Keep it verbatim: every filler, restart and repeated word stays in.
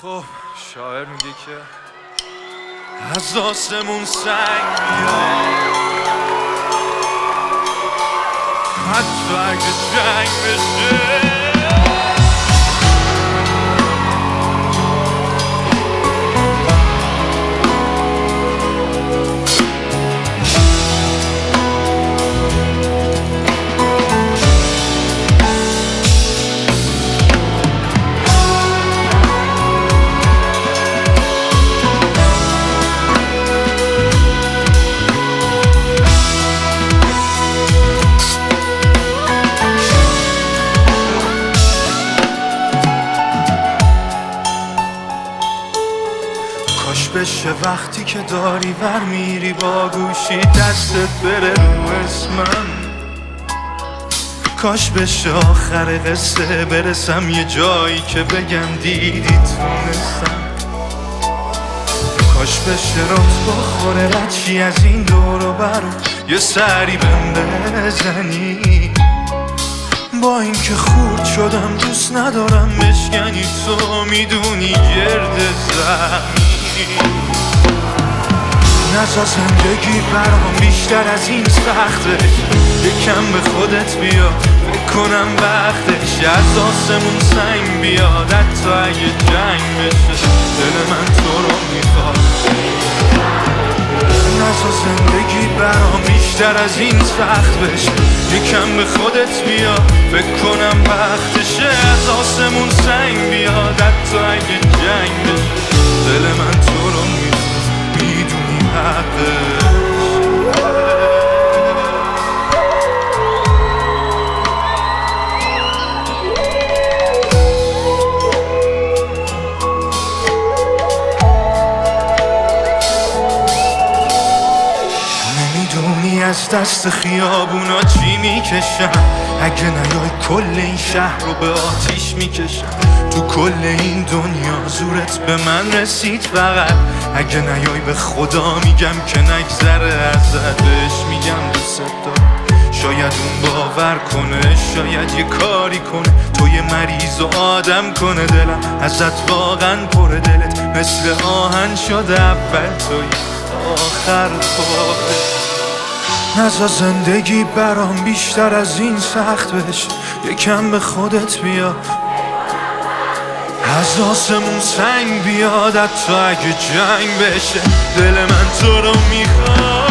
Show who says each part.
Speaker 1: خب شاعر میگه که از آسمون سنگ میاد، حتی اگه جنگ بشه. کاش بشه وقتی که داری ور میری با گوشی دستت بره رو اسمم، کاش بشه آخر قصه برسم یه جایی که بگم دیدی تونستم، کاش بشه رات بخوره رچی از این دور و برو یه سری بهم بزنی. با اینکه خورد شدم دوست ندارم بشکنی، تو میدونی گرد زمینی. نزا زندگی برام بیشتر از این سخته، یکم به خودت بیا فکر کنم وقتش از آسمون سنگ بیاد، حتی اگه جنگ بشه دل من تو رو میخواد. نزا زندگی برام بیشتر از این سخت بشه، یکم به خودت بیا فکر کنم وقتشه از آسمون سنگ بیاد، حتی اگه جنگ بشه دل من تو رو میخواد، میدونی حقش. نمیدونی از دست خیابونا چی میکشم، اگه نیای کل این شهر رو به آتیش میکشم. تو کل این دنیا زورت به من رسید فقط، اگه نیای به خدا میگم که نگذره ازت، بهش میگم دوست دارم. شاید اون باور کنه، شاید یه کاری کنه، تو یه مریض و آدم کنه دلم ازت واقعا پر دلت مثل آهن شده، اول توی آخر خودت. نزا زندگی برام بیشتر از این سخت بشه، یکم به خودت بیا از آسمون سنگ بیاد، حتی اگه جنگ بشه دل من تو رو میخواد.